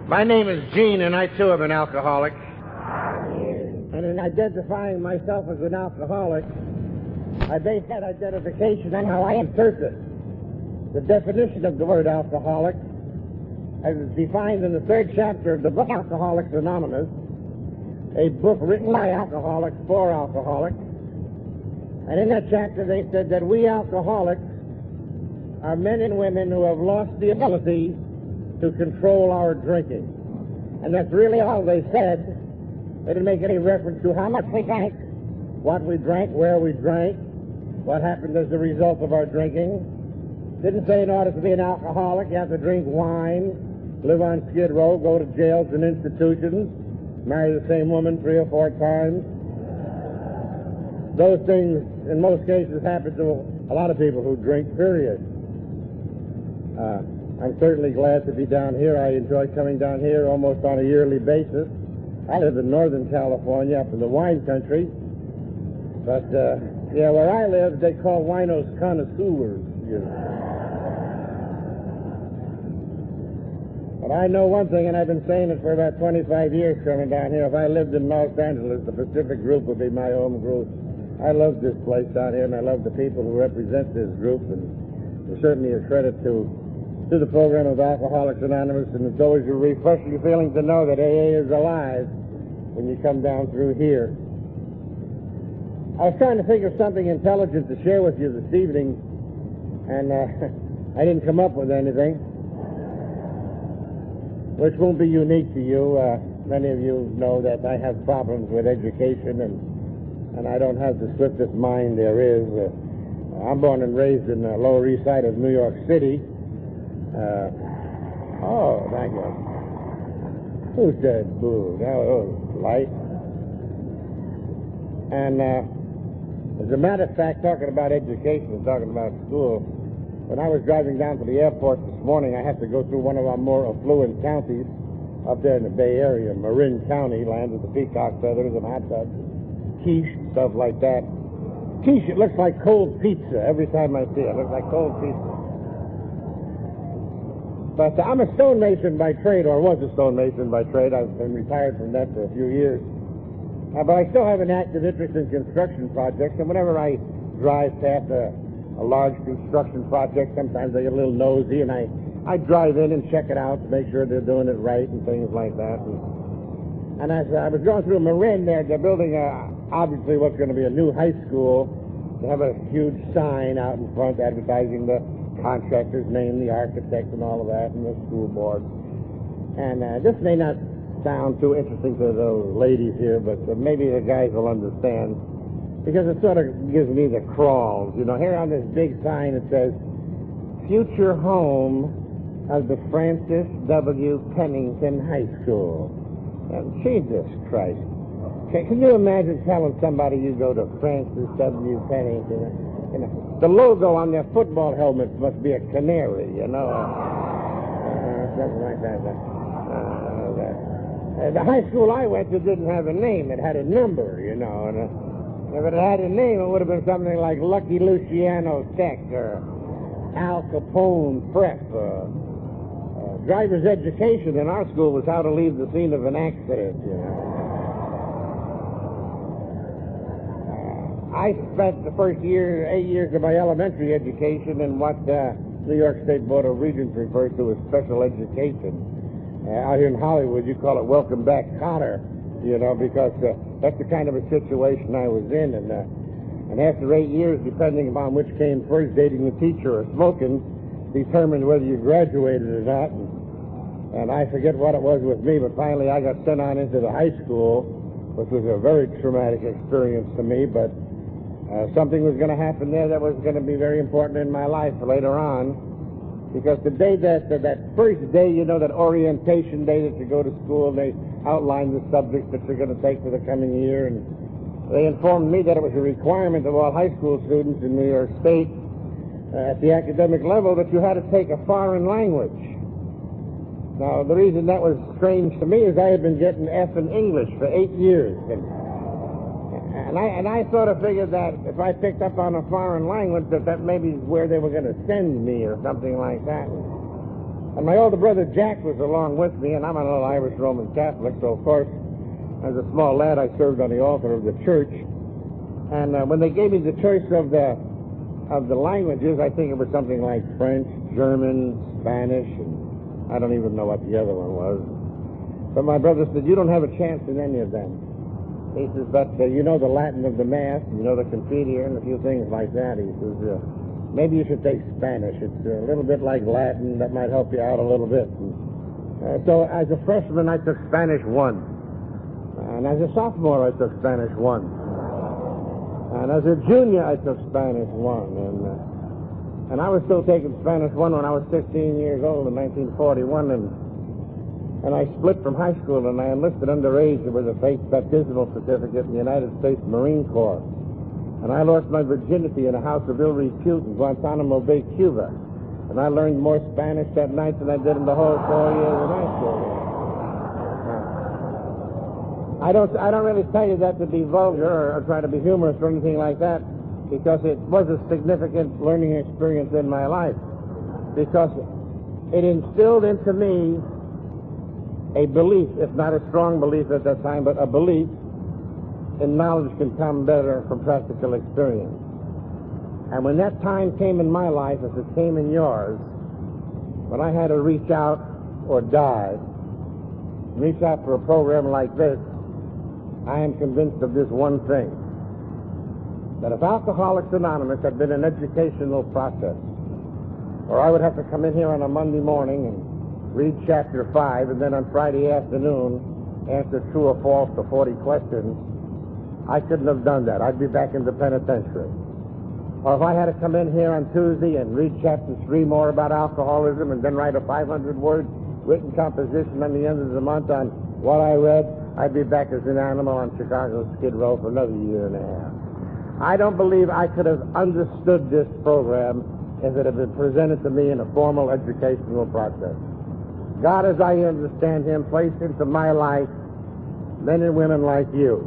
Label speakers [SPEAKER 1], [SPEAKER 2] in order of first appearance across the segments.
[SPEAKER 1] My name is Gene, and I, too, am an alcoholic. And in identifying myself as an alcoholic, I base that identification on how I interpret the definition of the word alcoholic as is defined in the 3rd chapter of the book Alcoholics Anonymous, a book written by alcoholics for alcoholics. And in that chapter they said that we alcoholics are men and women who have lost the ability to control our drinking. And that's really all they said. They didn't make any reference to how much we drank, what we drank, where we drank, what happened as a result of our drinking. Didn't say in order to be an alcoholic you have to drink wine, live on Skid Row, go to jails and institutions, marry the same woman 3 or 4 times. Those things, in most cases, happen to a lot of people who drink, period. I'm certainly glad to be down here. I enjoy coming down here almost on a yearly basis. I live in Northern California, up in the wine country. But, where I live, they call winos connoisseurs. You know. But I know one thing, and I've been saying it for about 25 years coming down here. If I lived in Los Angeles, the Pacific Group would be my home group. I love this place down here, and I love the people who represent this group, and it's certainly a credit to the program of Alcoholics Anonymous, and it's always a refreshing feeling to know that AA is alive when you come down through here. I was trying to think of something intelligent to share with you this evening, and I didn't come up with anything, which won't be unique to you. Many of you know that I have problems with education, and I don't have the swiftest mind there is. I'm born and raised in the Lower East Side of New York City. Thank you. Who said boo? That was light. And as a matter of fact, talking about education and talking about school, when I was driving down to the airport this morning, I had to go through one of our more affluent counties up there in the Bay Area, Marin County, land of the peacock feathers and hot dogs, quiche, stuff like that. Quiche, it looks like cold pizza every time I see it. It looks like cold pizza. But I'm a stonemason by trade, or was a stonemason by trade. I've been retired from that for a few years. But I still have an active interest in construction projects, and whenever I drive past a large construction project, sometimes I get a little nosy, and I drive in and check it out to make sure they're doing it right and things like that. And as I was going through Marin there, they're building obviously what's going to be a new high school. They have a huge sign out in front advertising the contractor's name, the architect, and all of that, and the school board. And this may not sound too interesting to those ladies here, but maybe the guys will understand, because it sort of gives me the crawls. You know, here on this big sign it says, future home of the Francis W. Pennington High School. And Jesus Christ. Can you imagine telling somebody you go to Francis W. Pennington? You know, the logo on their football helmets must be a canary, you know. Something like that. The high school I went to didn't have a name. It had a number, you know. And if it had a name, it would have been something like Lucky Luciano Tech or Al Capone Prep. Driver's education in our school was how to leave the scene of an accident, you know. I spent the first 8 years of my elementary education in what New York State Board of Regents refers to as special education. Out here in Hollywood, you call it welcome back Cotter, you know, because that's the kind of a situation I was in. And after 8 years, depending upon which came first, dating the teacher or smoking, determined whether you graduated or not. And I forget what it was with me, but finally I got sent on into the high school, which was a very traumatic experience to me, but something was going to happen there that was going to be very important in my life later on, because the day that first day, you know, that orientation day that you go to school, they outline the subjects that you're going to take for the coming year, and they informed me that it was a requirement of all high school students in New York State at the academic level that you had to take a foreign language. Now, the reason that was strange to me is I had been getting F in English for 8 years, and I sort of figured that if I picked up on a foreign language, that maybe is where they were going to send me or something like that. And my older brother Jack was along with me, and I'm an old Irish Roman Catholic, so of course, as a small lad, I served on the altar of the church. And when they gave me the choice of the languages, I think it was something like French, German, Spanish, and I don't even know what the other one was. But my brother said, "You don't have a chance in any of them." He says, "But you know the Latin of the Mass, you know the Confiteor, and a few things like that." He says, "Maybe you should take Spanish. It's a little bit like Latin. That might help you out a little bit." And, so as a freshman, I took Spanish 1. And as a sophomore, I took Spanish 1. And as a junior, I took Spanish 1. And I was still taking Spanish 1 when I was 16 years old in 1941. And I split from high school, and I enlisted underage with a fake baptismal certificate in the United States Marine Corps. And I lost my virginity in a house of ill repute in Guantanamo Bay, Cuba. And I learned more Spanish that night than I did in the whole 4 years of high school. I don't really tell you that to be vulgar or try to be humorous or anything like that, because it was a significant learning experience in my life. Because it instilled into me a belief, if not a strong belief at that time, but a belief in knowledge can come better from practical experience. And when that time came in my life, as it came in yours, when I had to reach out or die, reach out for a program like this, I am convinced of this one thing, that if Alcoholics Anonymous had been an educational process, or I would have to come in here on a Monday morning and read chapter 5, and then on Friday afternoon answer true or false to 40 questions, I couldn't have done that. I'd be back in the penitentiary. Or if I had to come in here on Tuesday and read chapter 3 more about alcoholism and then write a 500-word written composition on the end of the month on what I read, I'd be back as an animal on Chicago's Skid Row for another year and a half. I don't believe I could have understood this program if it had been presented to me in a formal educational process. God, as I understand him, placed into my life men and women like you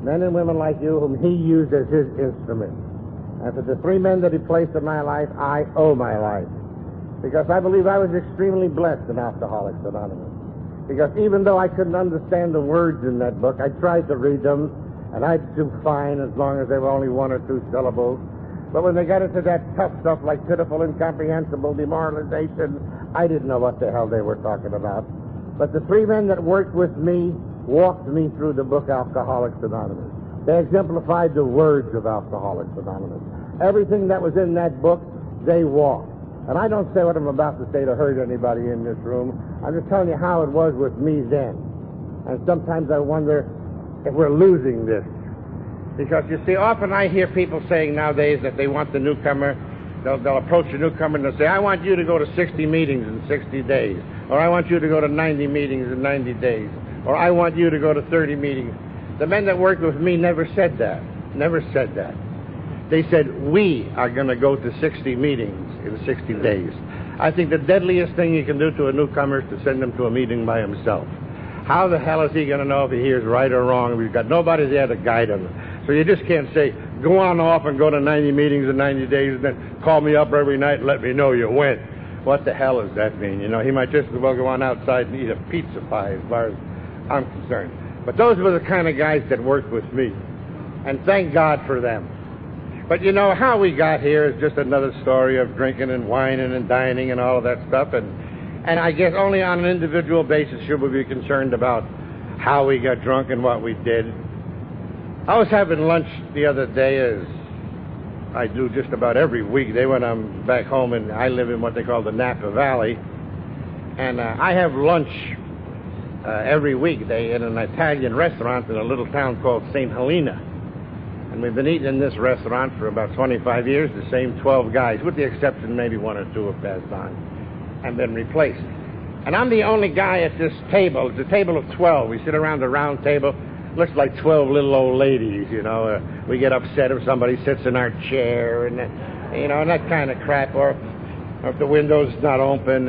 [SPEAKER 1] whom he used as his instrument. And for the 3 men that he placed in my life, I owe my life. Because I believe I was extremely blessed in Alcoholics Anonymous. Because even though I couldn't understand the words in that book, I tried to read them, and I'd do fine as long as they were only 1 or 2 syllables. But when they got into that tough stuff like pitiful, incomprehensible, demoralization, I didn't know what the hell they were talking about. But the 3 men that worked with me walked me through the book Alcoholics Anonymous. They exemplified the words of Alcoholics Anonymous. Everything that was in that book, they walked. And I don't say what I'm about to say to hurt anybody in this room. I'm just telling you how it was with me then. And sometimes I wonder if we're losing this. Because, you see, often I hear people saying nowadays that they want the newcomer, they'll approach a newcomer and they'll say, "I want you to go to 60 meetings in 60 days. Or I want you to go to 90 meetings in 90 days. Or I want you to go to 30 meetings." The men that worked with me never said that. Never said that. They said, "We are going to go to 60 meetings in 60 days." I think the deadliest thing you can do to a newcomer is to send him to a meeting by himself. How the hell is he going to know if he hears right or wrong? We've got nobody there to guide him. So you just can't say, "Go on off and go to 90 meetings in 90 days and then call me up every night and let me know you went." What the hell does that mean? You know, he might just as well go on outside and eat a pizza pie as far as I'm concerned. But those were the kind of guys that worked with me. And thank God for them. But you know, how we got here is just another story of drinking and whining and dining and all of that stuff. And I guess only on an individual basis should we be concerned about how we got drunk and what we did. I was having lunch the other day, as I do just about every weekday when I'm back home, and I live in what they call the Napa Valley. And I have lunch every weekday in an Italian restaurant in a little town called St. Helena. And we've been eating in this restaurant for about 25 years, the same 12 guys, with the exception maybe 1 or 2 have passed on and been replaced. And I'm the only guy at this table. It's a table of 12. We sit around a round table. Looks like 12 little old ladies, you know. We get upset if somebody sits in our chair and, you know, and that kind of crap, or if the window's not open.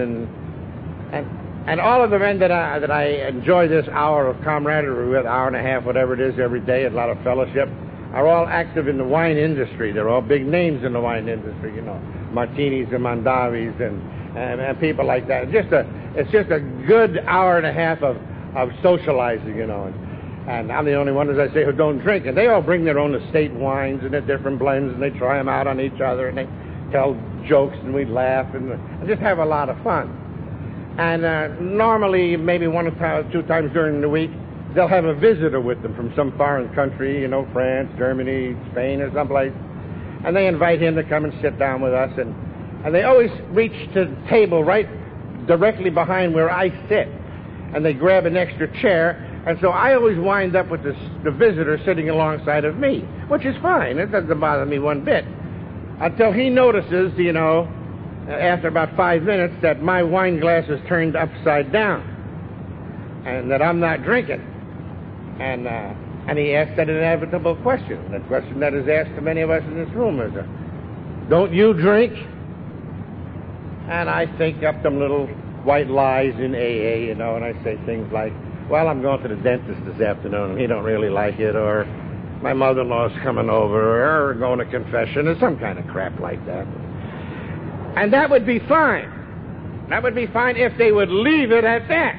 [SPEAKER 1] And all of the men that I enjoy this hour of camaraderie with, hour and a half, whatever it is, every day, a lot of fellowship, are all active in the wine industry. They're all big names in the wine industry, you know. Martinis and Mondavis and and people like that. It's just a good hour and a half of socializing, And I'm the only one, as I say, who don't drink. And they all bring their own estate wines and their different blends, and they try them out on each other, and they tell jokes, and we laugh, and just have a lot of fun. And normally, maybe 1 or 2 times during the week, they'll have a visitor with them from some foreign country, France, Germany, Spain, or someplace. And they invite him to come and sit down with us. And they always reach to the table right directly behind where I sit. And they grab an extra chair. And so I always wind up with the visitor sitting alongside of me, which is fine. It doesn't bother me one bit. Until he notices, after about 5 minutes, that my wine glass is turned upside down. And that I'm not drinking. And he asked that inevitable question. The question that is asked to many of us in this room is, don't you drink? And I think up them little white lies in AA, and I say things like, well, I'm going to the dentist this afternoon, and he don't really like it, or my mother-in-law's coming over, or going to confession, or some kind of crap like that. And that would be fine. That would be fine if they would leave it at that.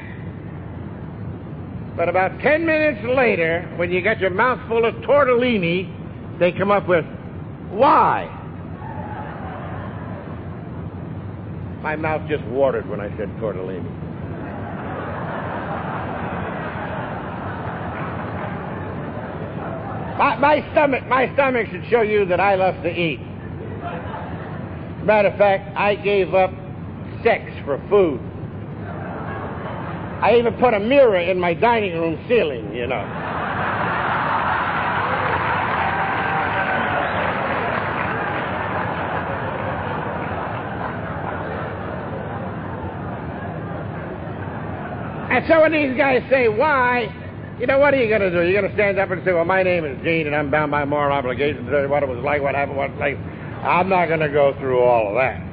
[SPEAKER 1] But about 10 minutes later, when you got your mouth full of tortellini, they come up with, why? My mouth just watered when I said tortellini. My stomach should show you that I love to eat. Matter of fact, I gave up sex for food. I even put a mirror in my dining room ceiling, And so when these guys say, why, what are you going to do? You're going to stand up and say, well, my name is Gene, and I'm bound by moral obligation to tell you what it was like, what happened, what it's like. I'm not going to go through all of that,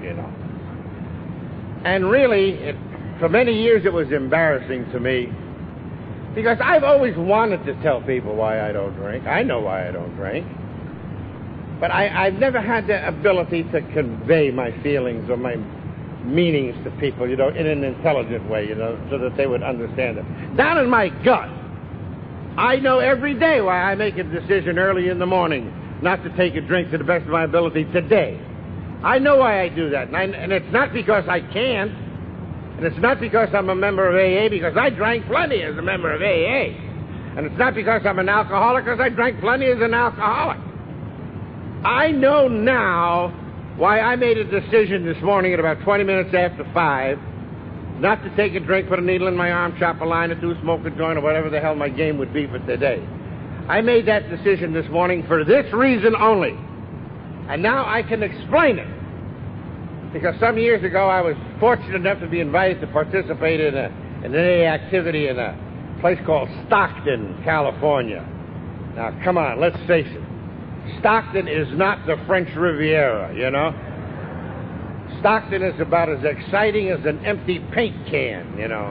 [SPEAKER 1] And really, for many years it was embarrassing to me, because I've always wanted to tell people why I don't drink. I know why I don't drink. But I've never had the ability to convey my feelings or my meanings to people, in an intelligent way, so that they would understand it. Down in my gut, I know every day why I make a decision early in the morning not to take a drink to the best of my ability today. I know why I do that, and it's not because I can't, and it's not because I'm a member of AA, because I drank plenty as a member of AA, and it's not because I'm an alcoholic, because I drank plenty as an alcoholic. I know now why I made a decision this morning at about 20 minutes after 5 not to take a drink, put a needle in my arm, chop a line or two, smoke a joint, or whatever the hell my game would be for today. I made that decision this morning for this reason only. And now I can explain it. Because some years ago I was fortunate enough to be invited to participate in an AA activity in a place called Stockton, California. Now, come on, let's face it. Stockton is not the French Riviera, Stockton is about as exciting as an empty paint can,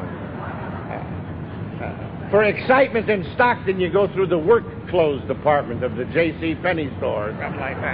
[SPEAKER 1] For excitement in Stockton, you go through the work clothes department of the J.C. Penney store or something like that.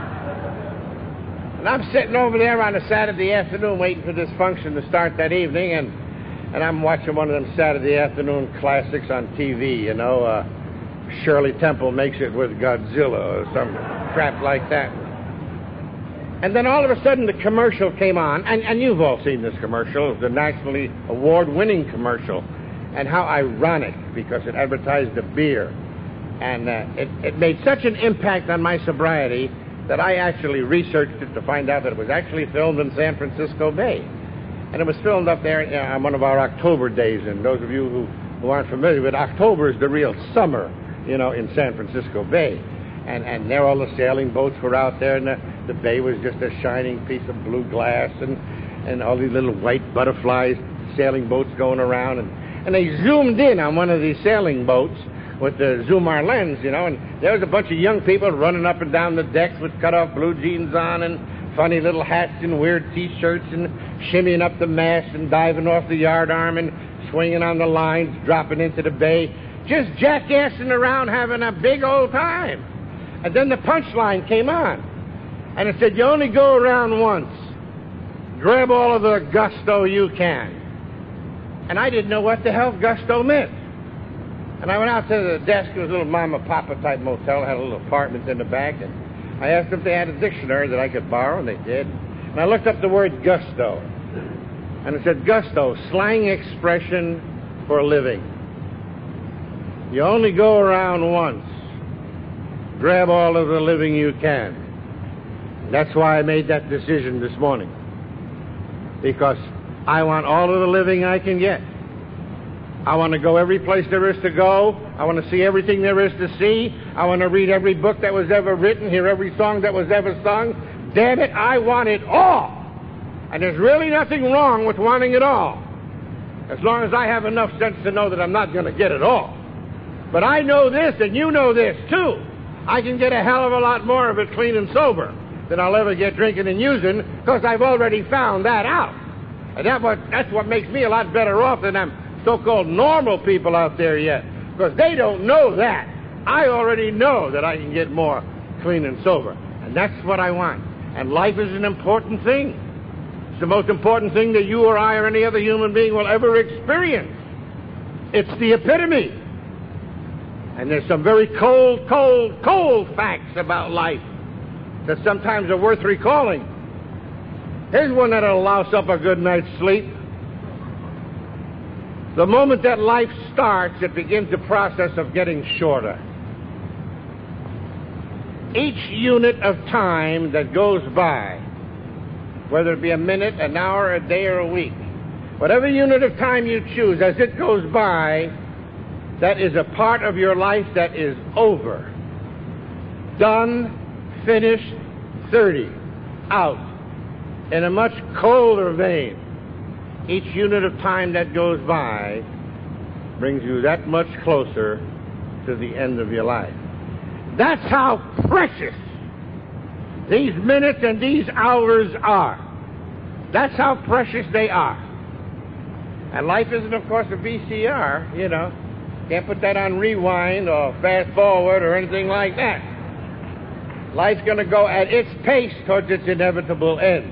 [SPEAKER 1] And I'm sitting over there on a Saturday afternoon waiting for this function to start that evening, and I'm watching one of them Saturday afternoon classics on TV, Shirley Temple Makes It with Godzilla or some crap like that. And then all of a sudden the commercial came on, and you've all seen this commercial. It's a nationally award-winning commercial. And how ironic, because it advertised a beer. And it made such an impact on my sobriety that I actually researched it to find out that it was actually filmed in San Francisco Bay. And it was filmed up there on one of our October days. And those of you who aren't familiar with it, October is the real summer, in San Francisco Bay. And there all the sailing boats were out there, and the bay was just a shining piece of blue glass, and all these little white butterflies, sailing boats going around, and they zoomed in on one of these sailing boats with the Zoomar lens, and there was a bunch of young people running up and down the decks with cut-off blue jeans on and funny little hats and weird T-shirts and shimmying up the mast and diving off the yardarm and swinging on the lines, dropping into the bay, just jackassing around having a big old time. And then the punchline came on, and it said, you only go around once. Grab all of the gusto you can. And I didn't know what the hell gusto meant. And I went out to the desk. It was a little mama-papa type motel. It had a little apartment in the back. And I asked them if they had a dictionary that I could borrow, and they did. And I looked up the word gusto. And it said gusto, slang expression for living. You only go around once. Grab all of the living you can. That's why I made that decision this morning. Because I want all of the living I can get. I want to go every place there is to go. I want to see everything there is to see. I want to read every book that was ever written, hear every song that was ever sung. Damn it, I want it all. And there's really nothing wrong with wanting it all, as long as I have enough sense to know that I'm not going to get it all. But I know this, and you know this, too. I can get a hell of a lot more of it clean and sober than I'll ever get drinking and using, because I've already found that out. And that's what makes me a lot better off than them so-called normal people out there yet, because they don't know that. I already know that I can get more clean and sober, and that's what I want. And life is an important thing. It's the most important thing that you or I or any other human being will ever experience. It's the epitome. And there's some very cold, cold, cold facts about life that sometimes are worth recalling. Here's one that'll louse up a good night's sleep. The moment that life starts, it begins the process of getting shorter. Each unit of time that goes by, whether it be a minute, an hour, a day, or a week, whatever unit of time you choose, as it goes by, that is a part of your life that is over. Done, finished, 30, out. In a much colder vein, each unit of time that goes by brings you that much closer to the end of your life. That's how precious these minutes and these hours are. That's how precious they are. And life isn't, of course, a VCR, you know. Can't put that on rewind or fast forward or anything like that. Life's going to go at its pace towards its inevitable end.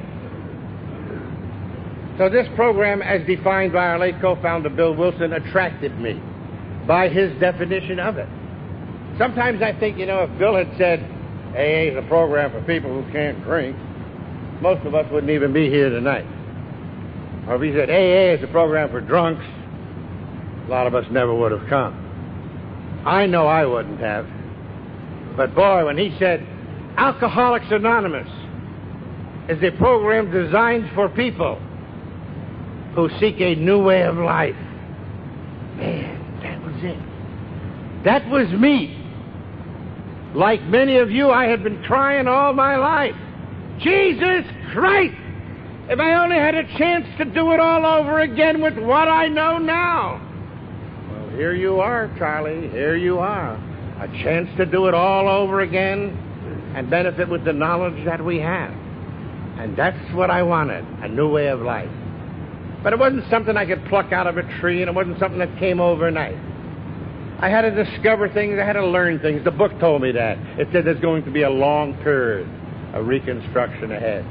[SPEAKER 1] So this program, as defined by our late co-founder Bill Wilson, attracted me by his definition of it. Sometimes I think, you know, if Bill had said, AA is a program for people who can't drink, most of us wouldn't even be here tonight. Or if he said, AA is a program for drunks, a lot of us never would have come. I know I wouldn't have. But boy, when he said, Alcoholics Anonymous is a program designed for people who seek a new way of life, man, that was it. That was me. Like many of you, I had been crying all my life. Jesus Christ! If I only had a chance to do it all over again with what I know now. Well, here you are, Charlie. Here you are. A chance to do it all over again and benefit with the knowledge that we have. And that's what I wanted, a new way of life. But it wasn't something I could pluck out of a tree, and it wasn't something that came overnight. I had to discover things. I had to learn things. The book told me that. It said there's going to be a long period of reconstruction ahead.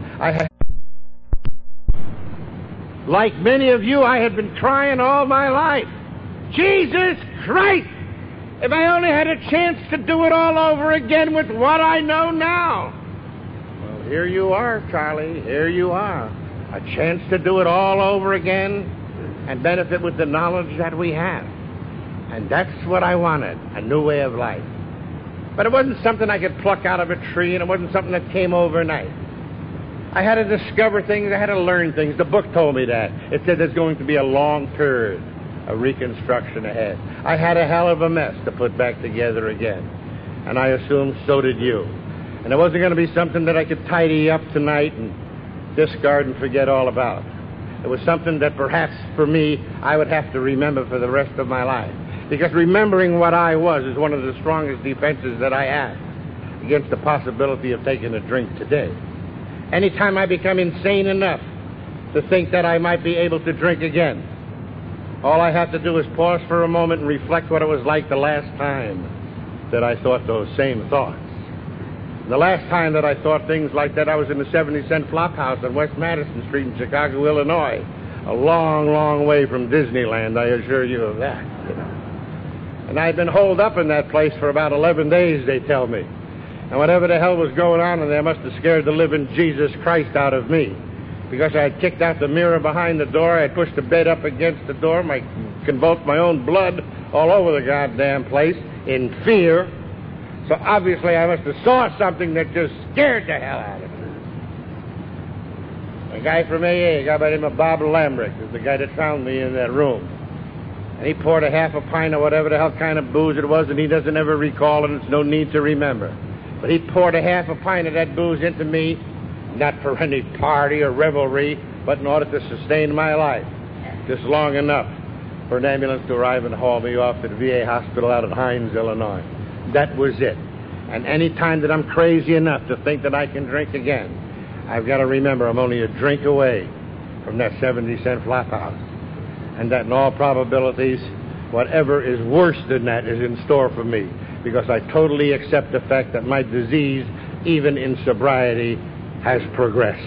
[SPEAKER 1] Like many of you, I had been crying all my life. Jesus Christ! If I only had a chance to do it all over again with what I know now. Well, here you are, Charlie. Here you are. A chance to do it all over again and benefit with the knowledge that we have. And that's what I wanted, a new way of life. But it wasn't something I could pluck out of a tree, and it wasn't something that came overnight. I had to discover things. I had to learn things. The book told me that. It said there's going to be a long period of reconstruction ahead. I had a hell of a mess to put back together again. And I assumed so did you. And it wasn't going to be something that I could tidy up tonight and discard and forget all about. It was something that perhaps for me I would have to remember for the rest of my life. Because remembering what I was is one of the strongest defenses that I have against the possibility of taking a drink today. Anytime I become insane enough to think that I might be able to drink again, all I have to do is pause for a moment and reflect what it was like the last time that I thought those same thoughts. The last time that I thought things like that, I was in the 70-cent flop house on West Madison Street in Chicago, Illinois. A long, long way from Disneyland, I assure you of that. And I'd been holed up in that place for about 11 days, they tell me. And whatever the hell was going on in there must have scared the living Jesus Christ out of me. Because I had kicked out the mirror behind the door, I had pushed the bed up against the door, I convulsed my own blood all over the goddamn place in fear. So obviously I must have saw something that just scared the hell out of me. A guy from AA, a guy by the name of Bob Lambrick, is the guy that found me in that room. And he poured a half a pint of whatever the hell kind of booze it was, and he doesn't ever recall it, and it's no need to remember. But he poured a half a pint of that booze into me, not for any party or revelry, but in order to sustain my life, just long enough for an ambulance to arrive and haul me off to the VA hospital out at Hines, Illinois. That was it. And any time that I'm crazy enough to think that I can drink again, I've got to remember I'm only a drink away from that 70-cent flop house. And that in all probabilities, whatever is worse than that is in store for me, because I totally accept the fact that my disease, even in sobriety, has progressed.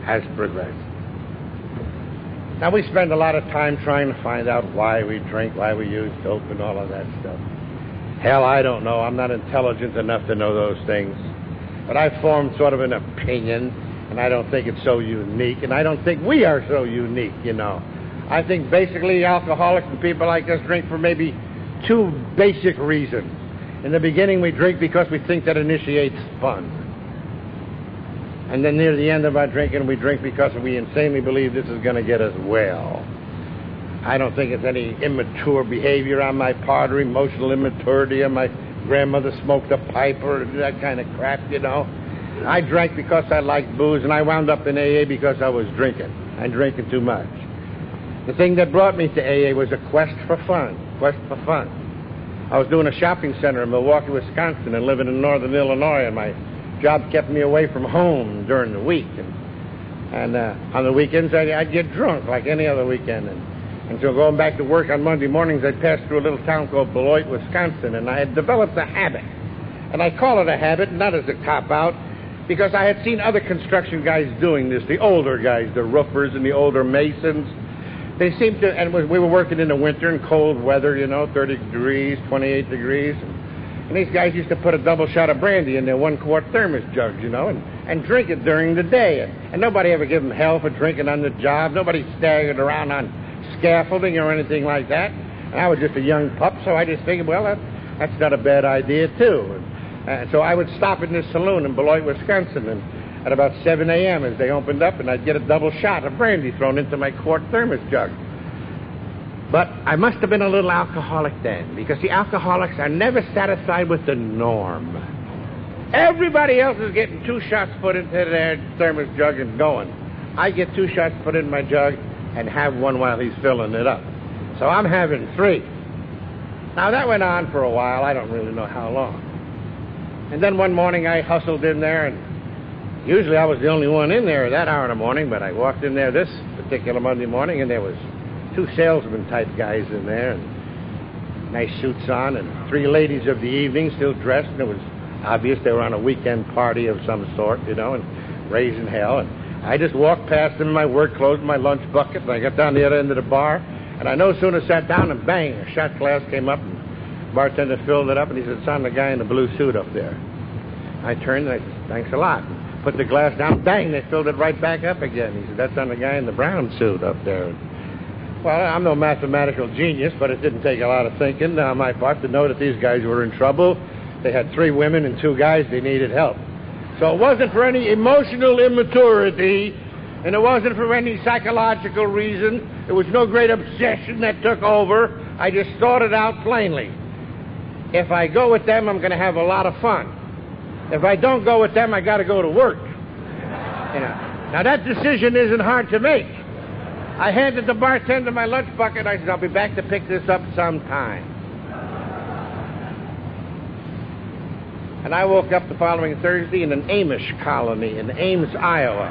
[SPEAKER 1] Now, we spend a lot of time trying to find out why we drink, why we use dope and all of that stuff. Hell, I don't know. I'm not intelligent enough to know those things. But I've formed sort of an opinion, and I don't think it's so unique, and I don't think we are so unique, you know. I think basically alcoholics and people like us drink for maybe two basic reasons. In the beginning, we drink because we think that initiates fun. And then near the end of our drinking, we drink because we insanely believe this is going to get us well. I don't think it's any immature behavior on my part or emotional immaturity or my grandmother smoked a pipe or that kind of crap, you know. I drank because I liked booze, and I wound up in AA because I was drinking. I'm drinking too much. The thing that brought me to AA was a quest for fun. I was doing a shopping center in Milwaukee, Wisconsin, and living in northern Illinois, and my job kept me away from home during the week. And on the weekends, I'd get drunk like any other weekend. And so going back to work on Monday mornings, I'd pass through a little town called Beloit, Wisconsin, and I had developed a habit. And I call it a habit, not as a cop-out, because I had seen other construction guys doing this, the older guys, the roofers and the older masons. They seemed to, and we were working in the winter in cold weather, you know, 30 degrees, 28 degrees. And these guys used to put a double shot of brandy in their 1-quart thermos jugs, you know, and drink it during the day. And nobody ever gave them hell for drinking on the job. Nobody staggered around on scaffolding or anything like that. And I was just a young pup, so I just figured, well, that's not a bad idea, too. And so I would stop in this saloon in Beloit, Wisconsin, and at about 7 a.m. as they opened up, and I'd get a double shot of brandy thrown into my quart thermos jug. But I must have been a little alcoholic then, because the alcoholics are never satisfied with the norm. Everybody else is getting 2 shots put into their thermos jug and going. I get 2 shots put in my jug and have one while he's filling it up. So I'm having 3. Now, that went on for a while. I don't really know how long. And then one morning I hustled in there, and usually I was the only one in there at that hour in the morning, but I walked in there this particular Monday morning, and there was 2 salesman-type guys in there, and nice suits on, and 3 ladies of the evening still dressed, and it was obvious they were on a weekend party of some sort, you know, and raising hell. And I just walked past them in my work clothes and my lunch bucket, and I got down the other end of the bar, and I no sooner sat down and bang, a shot glass came up, and the bartender filled it up, and he said, "Son, the guy in the blue suit up there." I turned and I said, "Thanks a lot." Put the glass down, bang, they filled it right back up again. He said, "That's on the guy in the brown suit up there." Well, I'm no mathematical genius, but it didn't take a lot of thinking on my part to know that these guys were in trouble. They had 3 women and 2 guys. They needed help. So it wasn't for any emotional immaturity, and it wasn't for any psychological reason. It was no great obsession that took over. I just thought it out plainly. If I go with them, I'm going to have a lot of fun. If I don't go with them, I got to go to work. You know. Now, that decision isn't hard to make. I handed the bartender my lunch bucket. I said, "I'll be back to pick this up sometime." And I woke up the following Thursday in an Amish colony in Ames, Iowa,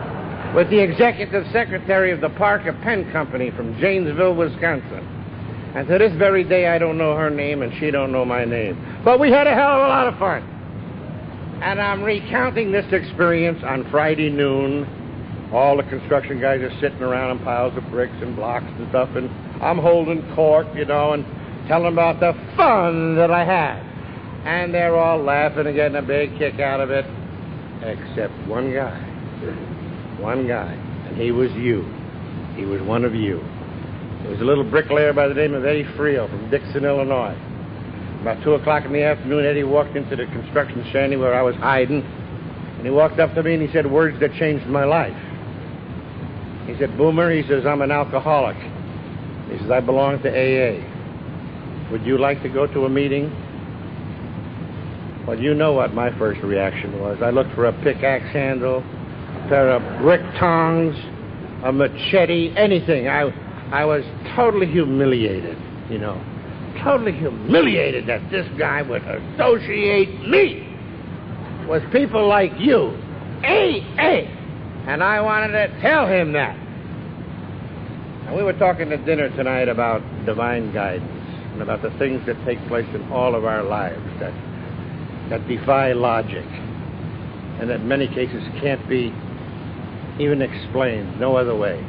[SPEAKER 1] with the executive secretary of the Parker Pen Company from Janesville, Wisconsin. And to this very day, I don't know her name, and she don't know my name. But we had a hell of a lot of fun. And I'm recounting this experience on Friday noon. All the construction guys are sitting around on piles of bricks and blocks and stuff, and I'm holding court, and telling them about the fun that I had. And they're all laughing and getting a big kick out of it, except one guy. One guy. And he was you. He was one of you. There was a little bricklayer by the name of Eddie Friel from Dixon, Illinois. About 2 o'clock in the afternoon, Eddie walked into the construction shanty where I was hiding, and he walked up to me and he said words that changed my life. He said, Boomer, he says, I'm an alcoholic. He says, I belong to AA. Would you like to go to a meeting? Well, you know what my first reaction was. I looked for a pickaxe handle, a pair of brick tongs, a machete, anything. I was totally humiliated, totally humiliated that this guy would associate me with people like you. AA! And I wanted to tell him that. And we were talking at dinner tonight about divine guidance and about the things that take place in all of our lives that defy logic and that in many cases can't be even explained no other way.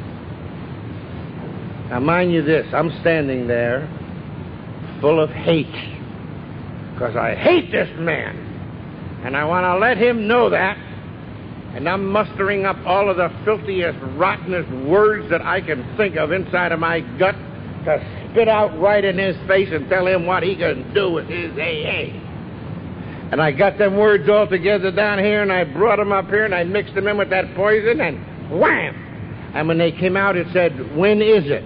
[SPEAKER 1] Now, mind you this, I'm standing there full of hate because I hate this man and I want to let him know that. And I'm mustering up all of the filthiest, rottenest words that I can think of inside of my gut to spit out right in his face and tell him what he can do with his AA. And I got them words all together down here, and I brought them up here, and I mixed them in with that poison, and wham! And when they came out, it said, when is it?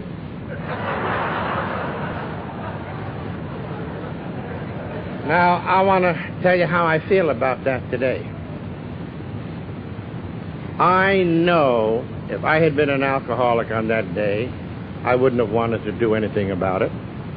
[SPEAKER 1] Now, I want to tell you how I feel about that today. I know if I had been an alcoholic on that day, I wouldn't have wanted to do anything about it.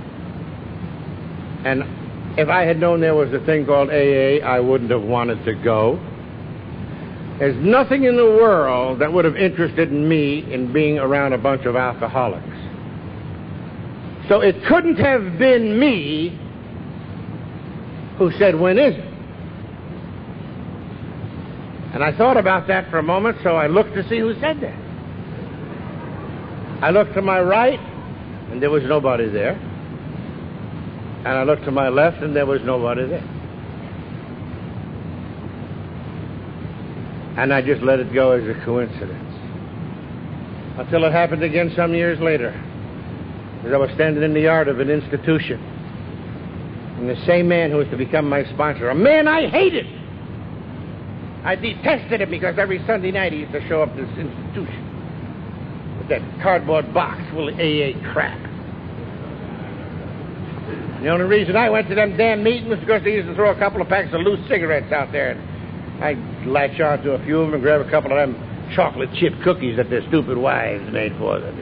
[SPEAKER 1] And if I had known there was a thing called AA, I wouldn't have wanted to go. There's nothing in the world that would have interested me in being around a bunch of alcoholics. So it couldn't have been me who said, when is it? And I thought about that for a moment, so I looked to see who said that. I looked to my right, and there was nobody there. And I looked to my left, and there was nobody there. And I just let it go as a coincidence. Until it happened again some years later, as I was standing in the yard of an institution. And the same man who was to become my sponsor, a man I hated. I detested him because every Sunday night he used to show up at this institution with that cardboard box full of AA crap. The only reason I went to them damn meetings was because they used to throw a couple of packs of loose cigarettes out there. And I'd latch on to a few of them and grab a couple of them chocolate chip cookies that their stupid wives made for them,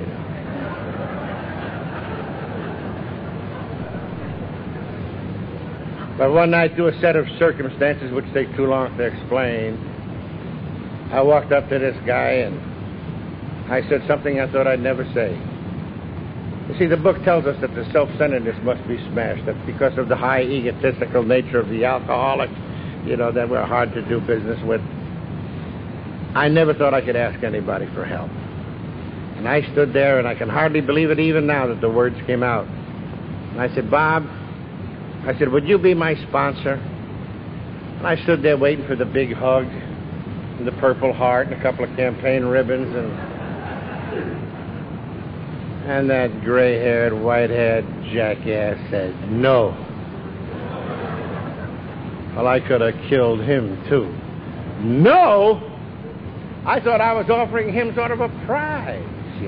[SPEAKER 1] But one night, through a set of circumstances which take too long to explain, I walked up to this guy and I said something I thought I'd never say. You see, the book tells us that the self-centeredness must be smashed, that because of the high egotistical nature of the alcoholic, that we're hard to do business with. I never thought I could ask anybody for help. And I stood there, and I can hardly believe it even now that the words came out. And I said, Bob, would you be my sponsor? And I stood there waiting for the big hug and the Purple Heart and a couple of campaign ribbons, and that gray-haired, white-haired jackass said no. Well, I could have killed him, too. No! I thought I was offering him sort of a prize,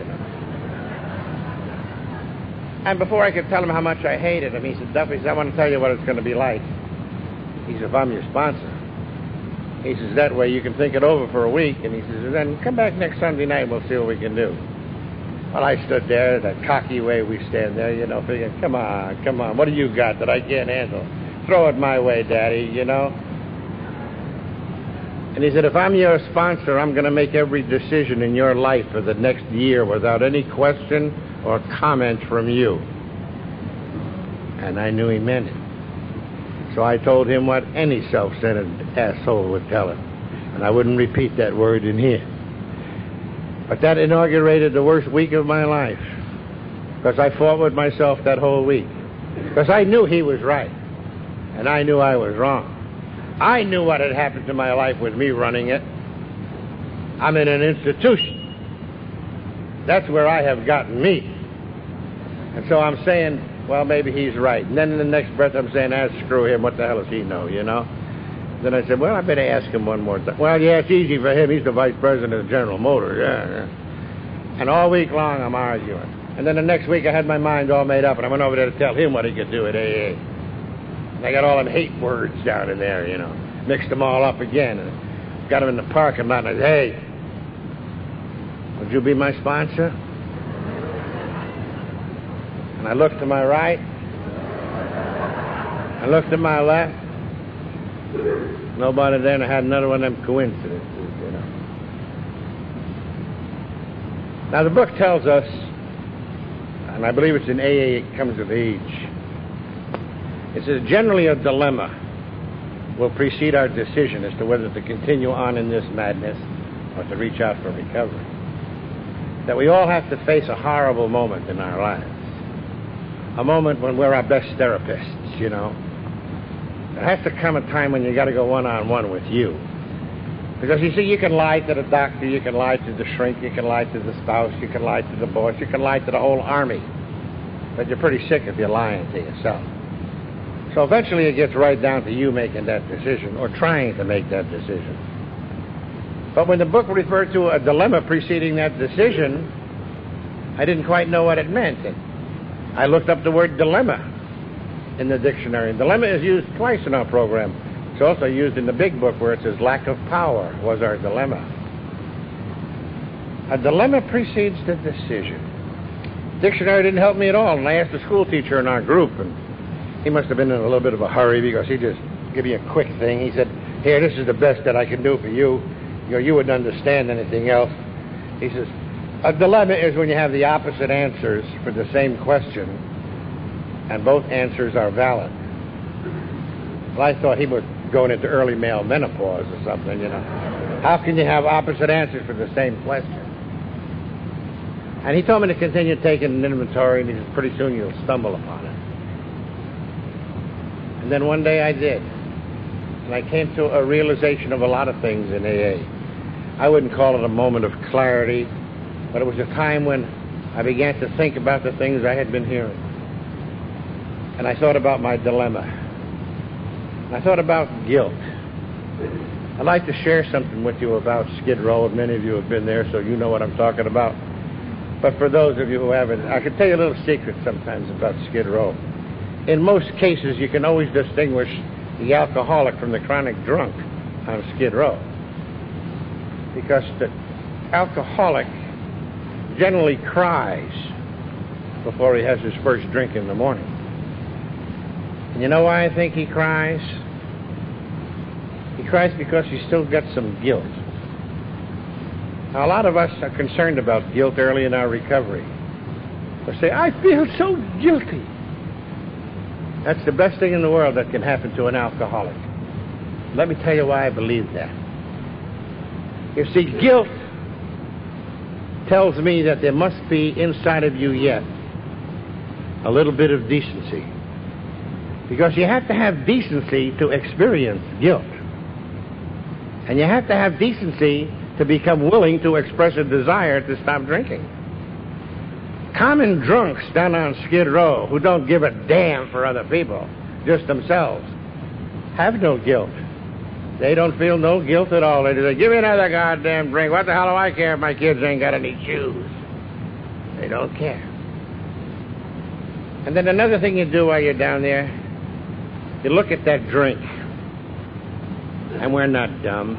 [SPEAKER 1] And before I could tell him how much I hated him, he said, Duffy, I want to tell you what it's going to be like. He said, if I'm your sponsor. He says, that way you can think it over for a week. And he says, then come back next Sunday night and we'll see what we can do. Well, I stood there, that cocky way we stand there, figuring, come on, what do you got that I can't handle? Throw it my way, Daddy, And he said, if I'm your sponsor, I'm going to make every decision in your life for the next year without any question or comment from you. And I knew he meant it. So I told him what any self-centered asshole would tell him. And I wouldn't repeat that word in here. But that inaugurated the worst week of my life. Because I fought with myself that whole week. Because I knew he was right. And I knew I was wrong. I knew what had happened to my life with me running it. I'm in an institution. That's where I have gotten me. And so I'm saying, well, maybe he's right. And then in the next breath, I'm saying, screw him. What the hell does he know, you know? Then I said, well, I better ask him one more time. Well, yeah, it's easy for him. He's the vice president of General Motors. Yeah. And all week long, I'm arguing. And then the next week, I had my mind all made up, and I went over there to tell him what he could do at AA. And I got all them hate words down in there, you know. Mixed them all up again. And got him in the parking lot, and I said, hey, would you be my sponsor? And I looked to my right. I looked to my left. Nobody there, and I had another one of them coincidences, you know. Now, the book tells us, and I believe it's in AA, It Comes of Age. It says, generally a dilemma will precede our decision as to whether to continue on in this madness or to reach out for recovery. That we all have to face a horrible moment in our lives. A moment when we're our best therapists, you know. There has to come a time when you got to go one-on-one with you. Because, you see, you can lie to the doctor, you can lie to the shrink, you can lie to the spouse, you can lie to the boss, you can lie to the whole army. But you're pretty sick if you're lying to yourself. So eventually it gets right down to you making that decision or trying to make that decision. But when the book referred to a dilemma preceding that decision, I didn't quite know what it meant. And I looked up the word dilemma in the dictionary. And dilemma is used twice in our program. It's also used in the big book where it says lack of power was our dilemma. A dilemma precedes the decision. Dictionary didn't help me at all. And I asked the school teacher in our group, and he must have been in a little bit of a hurry because he just gave me a quick thing. He said, here, this is the best that I can do for you. You wouldn't understand anything else. He says, a dilemma is when you have the opposite answers for the same question, and both answers are valid. Well, I thought he was going into early male menopause or something, you know. How can you have opposite answers for the same question? And he told me to continue taking an inventory, and he said, pretty soon you'll stumble upon it. And then one day I did. And I came to a realization of a lot of things in AA. I wouldn't call it a moment of clarity, but it was a time when I began to think about the things I had been hearing. And I thought about my dilemma. And I thought about guilt. I'd like to share something with you about Skid Row. Many of you have been there, so you know what I'm talking about. But for those of you who haven't, I can tell you a little secret sometimes about Skid Row. In most cases, you can always distinguish the alcoholic from the chronic drunk on Skid Row. Because the alcoholic generally cries before he has his first drink in the morning. And you know why I think he cries? He cries because he's still got some guilt. Now, a lot of us are concerned about guilt early in our recovery. We say, I feel so guilty. That's the best thing in the world that can happen to an alcoholic. Let me tell you why I believe that. You see, guilt tells me that there must be inside of you yet a little bit of decency. Because you have to have decency to experience guilt. And you have to have decency to become willing to express a desire to stop drinking. Common drunks down on Skid Row who don't give a damn for other people, just themselves, have no guilt. They don't feel no guilt at all. They just say, give me another goddamn drink. What the hell do I care if my kids ain't got any shoes? They don't care. And then another thing you do while you're down there, you look at that drink. And we're not dumb.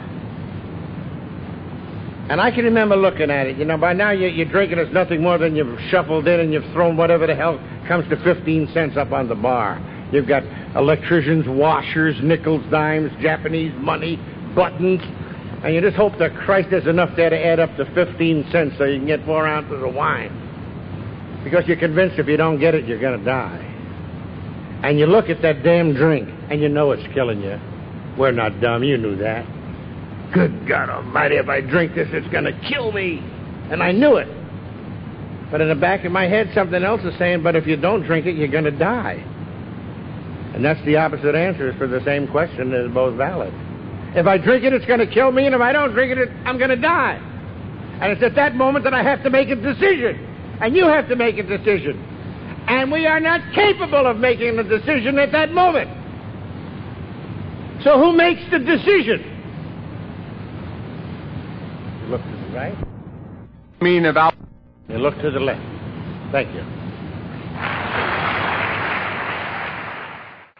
[SPEAKER 1] And I can remember looking at it. You know, by now you're drinking as nothing more than you've shuffled in and you've thrown whatever the hell comes to 15 cents up on the bar. You've got electricians, washers, nickels, dimes, Japanese money, buttons. And you just hope that Christ there's enough there to add up to 15 cents so you can get 4 ounces of wine. Because you're convinced if you don't get it, you're going to die. And you look at that damn drink, and you know it's killing you. We're not dumb. You knew that. Good God Almighty, if I drink this, it's going to kill me. And I knew it. But in the back of my head, something else is saying, but if you don't drink it, you're going to die. And that's the opposite answer for the same question that is both valid. If I drink it, it's going to kill me, and if I don't drink it, I'm going to die. And it's at that moment that I have to make a decision. And you have to make a decision. And we are not capable of making a decision at that moment. So who makes the decision? You look to the right.
[SPEAKER 2] You look to the left.
[SPEAKER 1] Thank you.